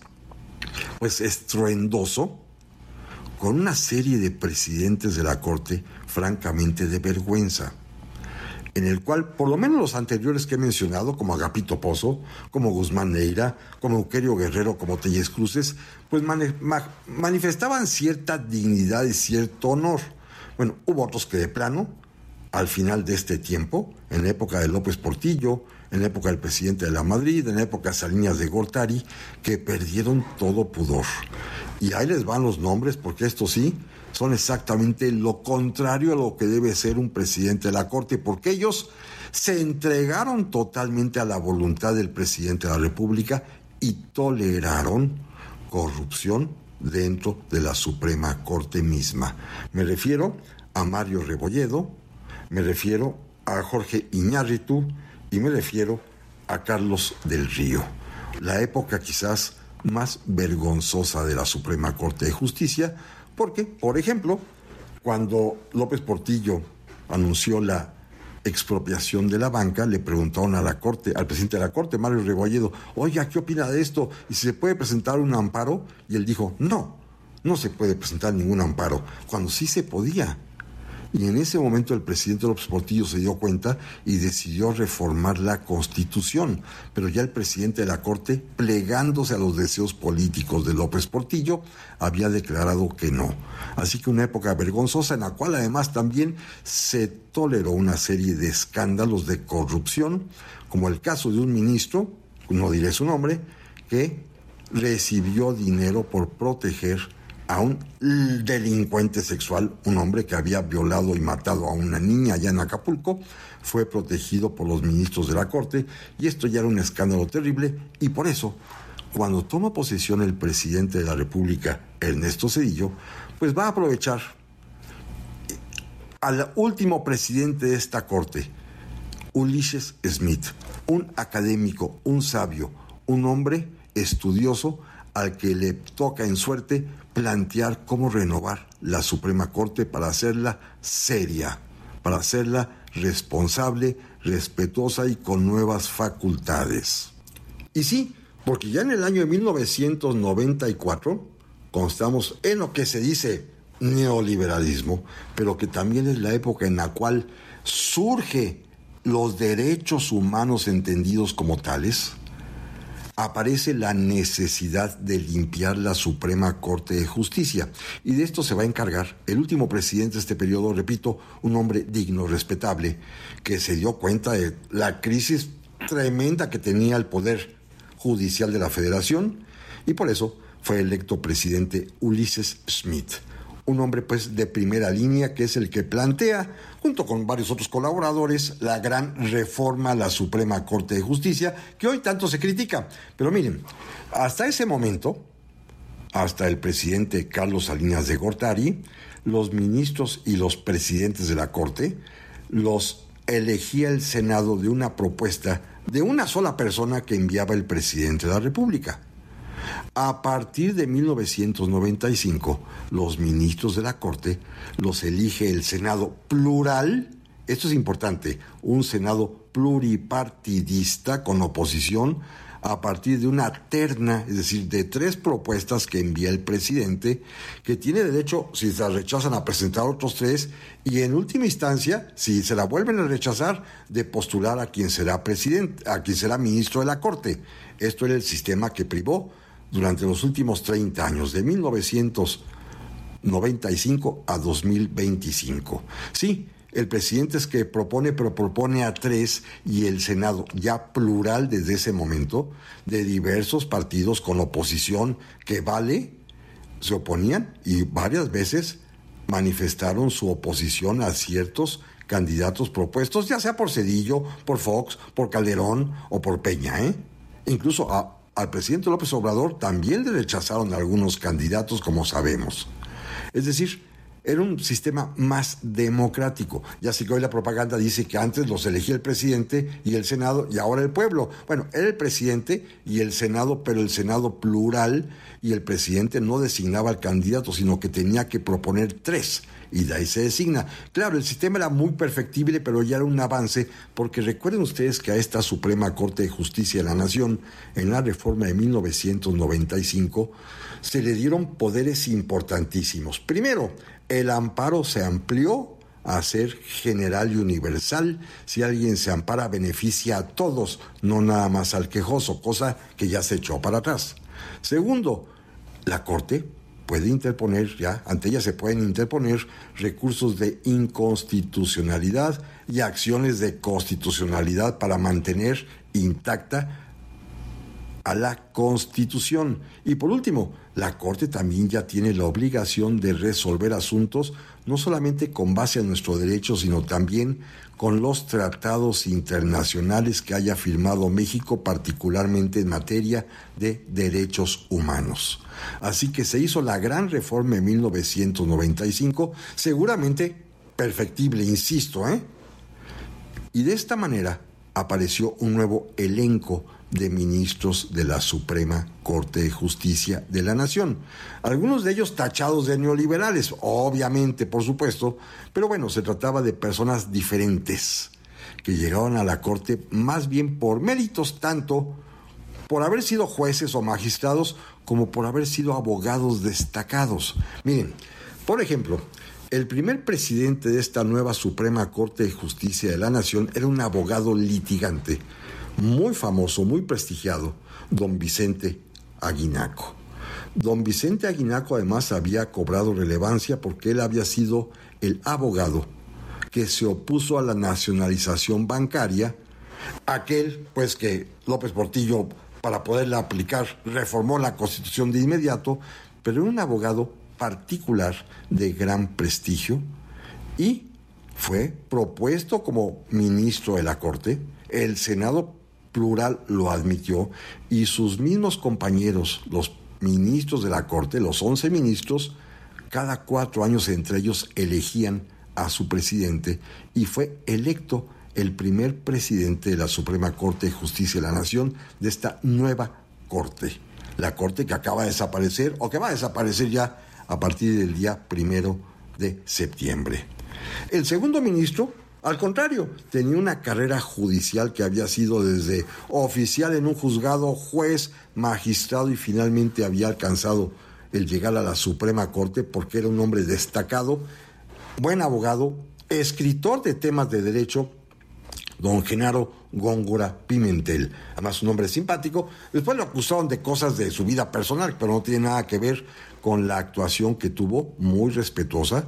estruendoso con una serie de presidentes de la Corte francamente de vergüenza, en el cual, por lo menos los anteriores que he mencionado, como Agapito Pozo, como Guzmán Neira, como Euquerio Guerrero, como Telles Cruces, pues manifestaban cierta dignidad y cierto honor. Bueno, hubo otros que de plano, al final de este tiempo, en la época de López Portillo, en la época del presidente de la Madrid, en la época de Salinas de Gortari, que perdieron todo pudor. Y ahí les van los nombres, porque estos sí son exactamente lo contrario a lo que debe ser un presidente de la Corte, porque ellos se entregaron totalmente a la voluntad del presidente de la República y toleraron corrupción dentro de la Suprema Corte misma. Me refiero a Mario Rebolledo, me refiero a Jorge Iñárritu y me refiero a Carlos del Río. La época quizás más vergonzosa de la Suprema Corte de Justicia, porque, por ejemplo, cuando López Portillo anunció la expropiación de la banca, le preguntaron a la Corte, al presidente de la Corte, Mario Rebolledo, oiga, ¿qué opina de esto? ¿Y si se puede presentar un amparo? Y él dijo, no se puede presentar ningún amparo, cuando sí se podía. Y en ese momento el presidente López Portillo se dio cuenta y decidió reformar la Constitución. Pero ya el presidente de la Corte, plegándose a los deseos políticos de López Portillo, había declarado que no. Así que una época vergonzosa en la cual además también se toleró una serie de escándalos de corrupción, como el caso de un ministro, no diré su nombre, que recibió dinero por proteger a un delincuente sexual, un hombre que había violado y matado a una niña allá en Acapulco. Fue protegido por los ministros de la Corte, y esto ya era un escándalo terrible, y por eso, cuando toma posesión el presidente de la República, Ernesto Zedillo, pues va a aprovechar al último presidente de esta Corte, Ulysses Smith, un académico, un sabio, un hombre estudioso al que le toca en suerte plantear cómo renovar la Suprema Corte para hacerla seria, para hacerla responsable, respetuosa y con nuevas facultades. Y sí, porque ya en el año de 1994 constamos en lo que se dice neoliberalismo, pero que también es la época en la cual surge los derechos humanos entendidos como tales. Aparece la necesidad de limpiar la Suprema Corte de Justicia, y de esto se va a encargar el último presidente de este periodo, repito, un hombre digno, respetable, que se dio cuenta de la crisis tremenda que tenía el Poder Judicial de la Federación, y por eso fue electo presidente Ulysses Smith, un hombre pues de primera línea, que es el que plantea, junto con varios otros colaboradores, la gran reforma a la Suprema Corte de Justicia, que hoy tanto se critica. Pero miren, hasta ese momento, hasta el presidente Carlos Salinas de Gortari, los ministros y los presidentes de la Corte los elegía el Senado de una propuesta de una sola persona que enviaba el presidente de la República. A partir de 1995, los ministros de la Corte los elige el Senado plural. Esto es importante, un Senado pluripartidista con oposición a partir de una terna, es decir, de 3 propuestas que envía el presidente, que tiene derecho, si se la rechazan, a presentar otros 3, y en última instancia, si se la vuelven a rechazar, de postular a quien será presidente, a quien será ministro de la Corte. Esto era el sistema que privó durante los últimos 30 años, de 1995 a 2025. Sí, el presidente es que propone, pero propone a 3, y el Senado, ya plural desde ese momento, de diversos partidos con oposición que se oponían y varias veces manifestaron su oposición a ciertos candidatos propuestos, ya sea por Zedillo, por Fox, por Calderón o por Peña, Incluso al presidente López Obrador también le rechazaron algunos candidatos, como sabemos. Es decir, era un sistema más democrático. Ya sé que hoy la propaganda dice que antes los elegía el presidente y el Senado y ahora el pueblo. Bueno, era el presidente y el Senado, pero el Senado plural, y el presidente no designaba al candidato, sino que tenía que proponer 3 y de ahí se designa. Claro, el sistema era muy perfectible, pero ya era un avance, porque recuerden ustedes que a esta Suprema Corte de Justicia de la Nación, en la reforma de 1995, se le dieron poderes importantísimos. Primero, el amparo se amplió a ser general y universal. Si alguien se ampara, beneficia a todos, no nada más al quejoso, cosa que ya se echó para atrás. Segundo, la Corte puede interponer, ante ella se pueden interponer recursos de inconstitucionalidad y acciones de constitucionalidad para mantener intacta a la Constitución. Y por último, la Corte también ya tiene la obligación de resolver asuntos no solamente con base a nuestro derecho, sino también con los tratados internacionales que haya firmado México, particularmente en materia de derechos humanos. Así que se hizo la gran reforma en 1995, seguramente perfectible, insisto, Y de esta manera apareció un nuevo elenco de ministros de la Suprema Corte de Justicia de la Nación. Algunos de ellos tachados de neoliberales, obviamente, por supuesto, pero bueno, se trataba de personas diferentes que llegaban a la Corte más bien por méritos, tanto por haber sido jueces o magistrados como por haber sido abogados destacados. Miren, por ejemplo, el primer presidente de esta nueva Suprema Corte de Justicia de la Nación era un abogado litigante muy famoso, muy prestigiado, don Vicente Aguinaco. Don Vicente Aguinaco además había cobrado relevancia porque él había sido el abogado que se opuso a la nacionalización bancaria, aquel pues que López Portillo, para poderla aplicar, reformó la Constitución de inmediato, pero era un abogado particular de gran prestigio y fue propuesto como ministro de la Corte. El Senado plural lo admitió y sus mismos compañeros, los ministros de la Corte, los 11 ministros, cada 4 años entre ellos elegían a su presidente y fue electo el primer presidente de la Suprema Corte de Justicia de la Nación, de esta nueva Corte. La Corte que acaba de desaparecer o que va a desaparecer ya a partir del día 1 de septiembre. El segundo ministro, al contrario, tenía una carrera judicial que había sido desde oficial en un juzgado, juez, magistrado y finalmente había alcanzado el llegar a la Suprema Corte porque era un hombre destacado, buen abogado, escritor de temas de derecho, don Genaro Góngora Pimentel. Además, un hombre simpático. Después lo acusaron de cosas de su vida personal, pero no tiene nada que ver con la actuación que tuvo, muy respetuosa,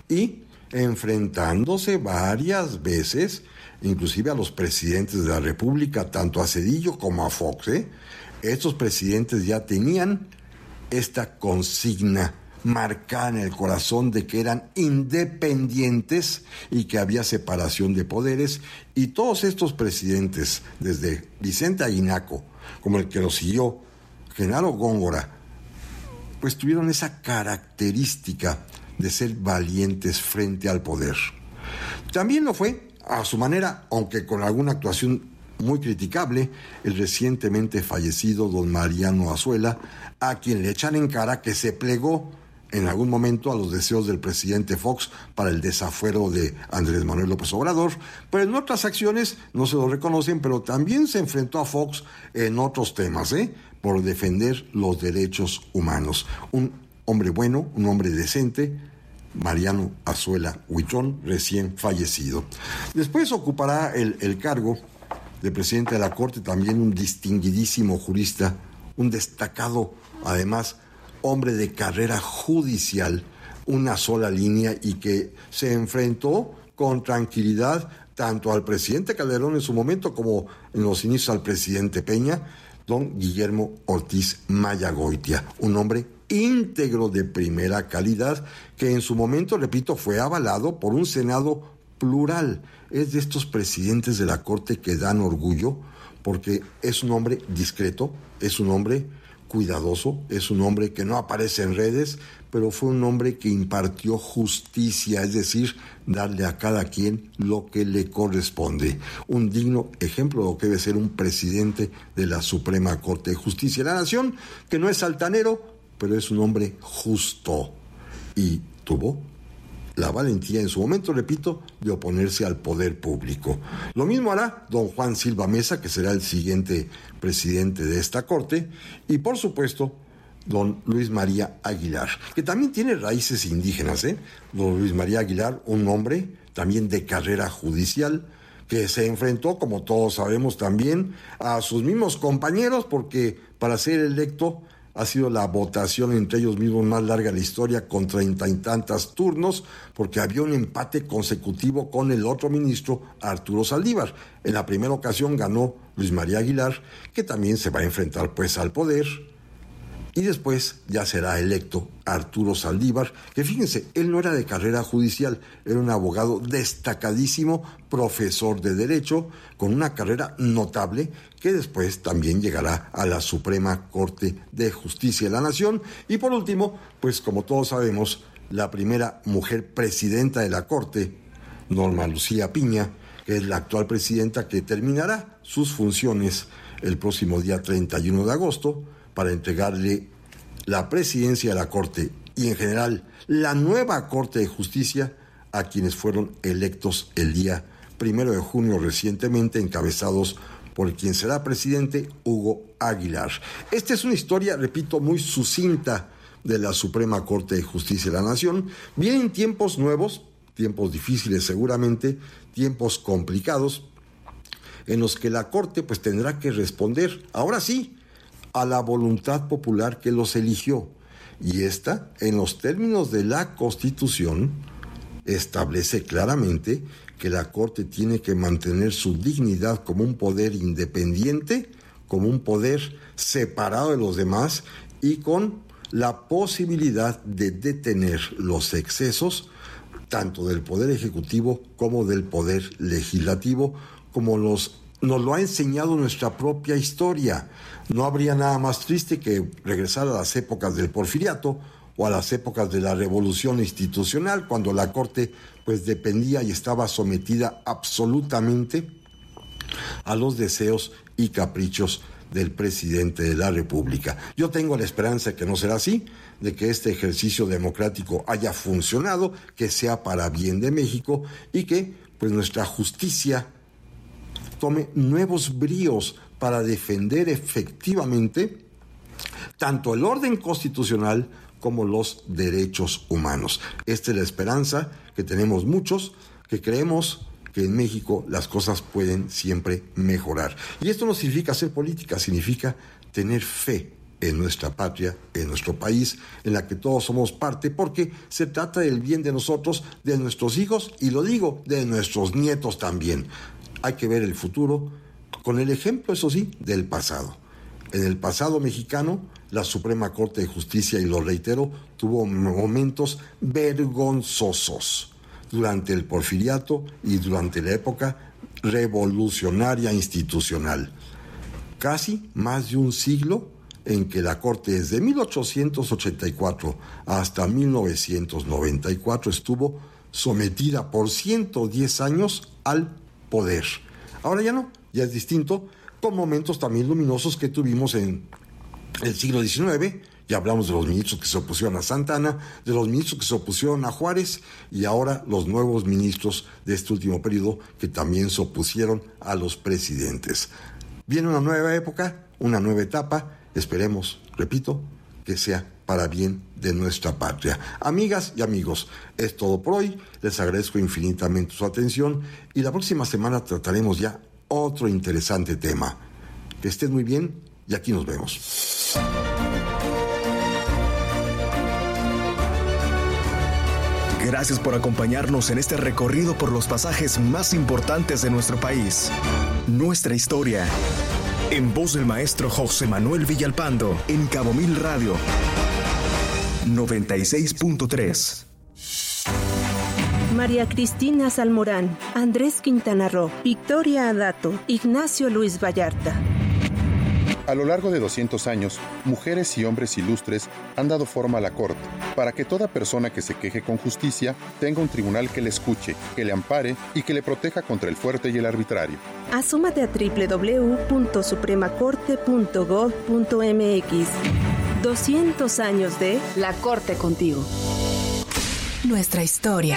y enfrentándose varias veces, inclusive a los presidentes de la República, tanto a Zedillo como a Fox. Estos presidentes ya tenían esta consigna marcada en el corazón de que eran independientes y que había separación de poderes, y todos estos presidentes, desde Vicente Aguinaco, como el que lo siguió, Genaro Góngora, pues tuvieron esa característica de ser valientes frente al poder. También lo fue, a su manera, aunque con alguna actuación muy criticable, el recientemente fallecido don Mariano Azuela, a quien le echan en cara que se plegó en algún momento a los deseos del presidente Fox para el desafuero de Andrés Manuel López Obrador, pero en otras acciones no se lo reconocen, pero también se enfrentó a Fox en otros temas, por defender los derechos humanos. Un hombre bueno, un hombre decente, Mariano Azuela Huitrón, recién fallecido. Después ocupará el cargo de presidente de la Corte también un distinguidísimo jurista, un destacado, además, hombre de carrera judicial, una sola línea, y que se enfrentó con tranquilidad tanto al presidente Calderón en su momento como en los inicios al presidente Peña, don Guillermo Ortiz Mayagoitia, un hombre íntegro de primera calidad que en su momento, repito, fue avalado por un Senado plural. Es de estos presidentes de la Corte que dan orgullo porque es un hombre discreto, es un hombre cuidadoso, es un hombre que no aparece en redes, pero fue un hombre que impartió justicia, es decir, darle a cada quien lo que le corresponde. Un digno ejemplo de lo que debe ser un presidente de la Suprema Corte de Justicia de la Nación, que no es altanero, pero es un hombre justo y tuvo la valentía en su momento, repito, de oponerse al poder público. Lo mismo hará don Juan Silva Mesa, que será el siguiente presidente de esta corte, y por supuesto don Luis María Aguilar, que también tiene raíces indígenas, Don Luis María Aguilar, un hombre también de carrera judicial, que se enfrentó, como todos sabemos también, a sus mismos compañeros, porque para ser electo ha sido la votación entre ellos mismos más larga de la historia, con 30 y tantos turnos, porque había un empate consecutivo con el otro ministro, Arturo Saldívar. En la primera ocasión ganó Luis María Aguilar, que también se va a enfrentar pues al poder, y después ya será electo Arturo Saldívar, que fíjense, él no era de carrera judicial, era un abogado destacadísimo, profesor de Derecho, con una carrera notable, que después también llegará a la Suprema Corte de Justicia de la Nación. Y por último, pues como todos sabemos, la primera mujer presidenta de la Corte, Norma Lucía Piña, que es la actual presidenta, que terminará sus funciones el próximo día 31 de agosto, para entregarle la presidencia de la Corte y en general la nueva Corte de Justicia a quienes fueron electos el día 1 de junio recientemente, encabezados por quien será presidente, Hugo Aguilar. Esta es una historia, repito, muy sucinta de la Suprema Corte de Justicia de la Nación. Vienen tiempos nuevos, tiempos difíciles seguramente, tiempos complicados, en los que la Corte pues tendrá que responder, ahora sí, a la voluntad popular que los eligió. Y esta, en los términos de la Constitución, establece claramente que la Corte tiene que mantener su dignidad como un poder independiente, como un poder separado de los demás y con la posibilidad de detener los excesos tanto del Poder Ejecutivo como del Poder Legislativo, como nos lo ha enseñado nuestra propia historia. No habría nada más triste que regresar a las épocas del Porfiriato o a las épocas de la Revolución Institucional, cuando la Corte pues dependía y estaba sometida absolutamente a los deseos y caprichos del presidente de la República. Yo tengo la esperanza de que no será así, de que este ejercicio democrático haya funcionado, que sea para bien de México y que pues nuestra justicia tome nuevos bríos para defender efectivamente tanto el orden constitucional como los derechos humanos. Esta es la esperanza que tenemos muchos, que creemos que en México las cosas pueden siempre mejorar. Y esto no significa hacer política, significa tener fe en nuestra patria, en nuestro país, en la que todos somos parte, porque se trata del bien de nosotros, de nuestros hijos, y lo digo, de nuestros nietos también. Hay que ver el futuro con el ejemplo, eso sí, del pasado. En el pasado mexicano, la Suprema Corte de Justicia, y lo reitero, tuvo momentos vergonzosos durante el Porfiriato y durante la época revolucionaria institucional. Casi más de un siglo en que la Corte desde 1884 hasta 1994 estuvo sometida por 110 años al poder. Ahora ya no, ya es distinto, con momentos también luminosos que tuvimos en el siglo XIX. Ya hablamos de los ministros que se opusieron a Santa Anna, de los ministros que se opusieron a Juárez, y ahora los nuevos ministros de este último periodo que también se opusieron a los presidentes. Viene una nueva época, una nueva etapa, esperemos, repito, que sea para bien de nuestra patria. Amigas y amigos, es todo por hoy, les agradezco infinitamente su atención y la próxima semana trataremos ya otro interesante tema. Que estén muy bien y aquí nos vemos. Gracias por acompañarnos en este recorrido por los pasajes más importantes de nuestro país. Nuestra historia. En voz del maestro José Manuel Villalpando, en Cabo Mil Radio 96.3. María Cristina Salmorán, Andrés Quintana Roo, Victoria Adato, Ignacio Luis Vallarta. A lo largo de 200 años, mujeres y hombres ilustres han dado forma a la Corte, para que toda persona que se queje con justicia tenga un tribunal que le escuche, que le ampare y que le proteja contra el fuerte y el arbitrario. Asómate a www.supremacorte.gov.mx. 200 años de La Corte contigo. Nuestra historia.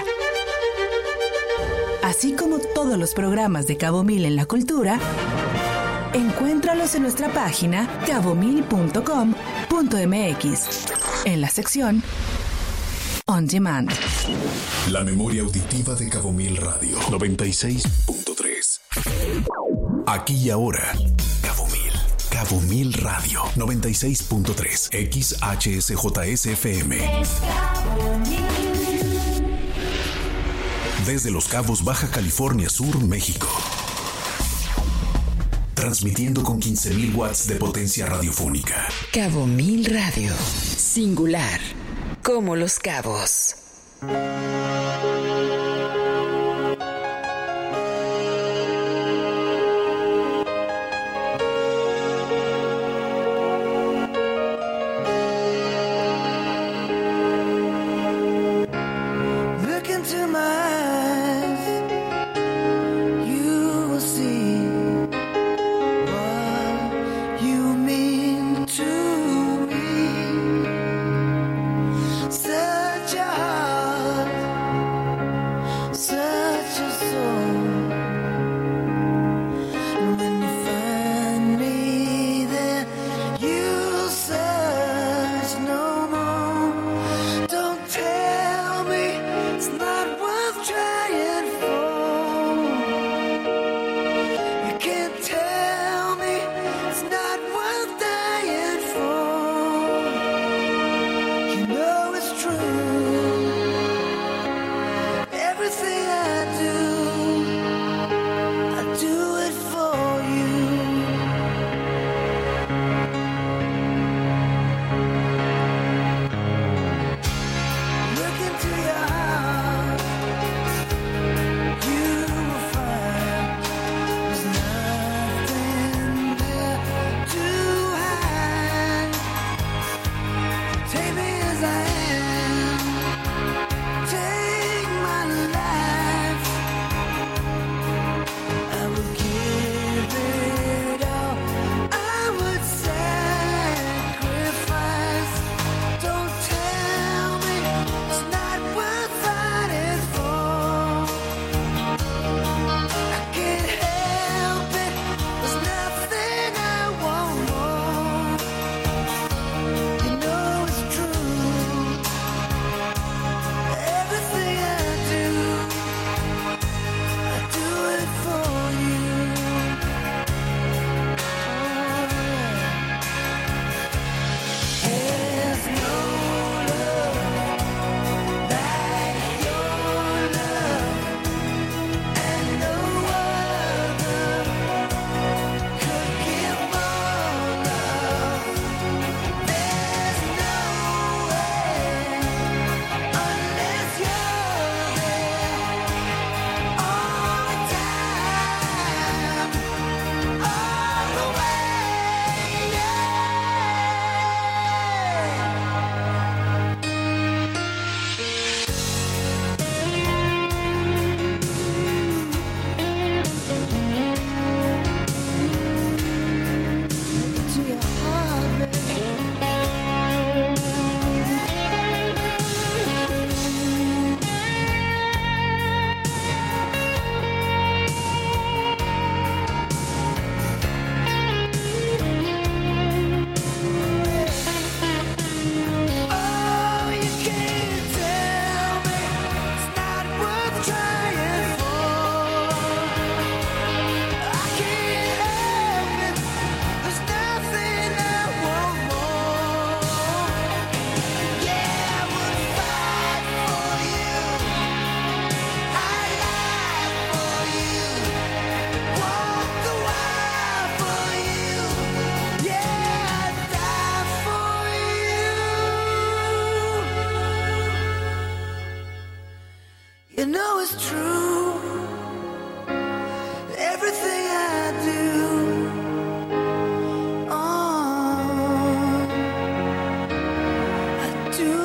Así como todos los programas de Cabo Mil en la cultura, encuéntralos en nuestra página cabomil.com.mx, en la sección On Demand. La memoria auditiva de Cabo Mil Radio 96.3. Aquí y ahora, Cabo Mil Radio 96.3 XHSJSFM. Desde Los Cabos, Baja California Sur, México. Transmitiendo con 15,000 watts de potencia radiofónica. Cabo Mil Radio. Singular. Como Los Cabos. Such a heart know it's true. Everything I do, I do.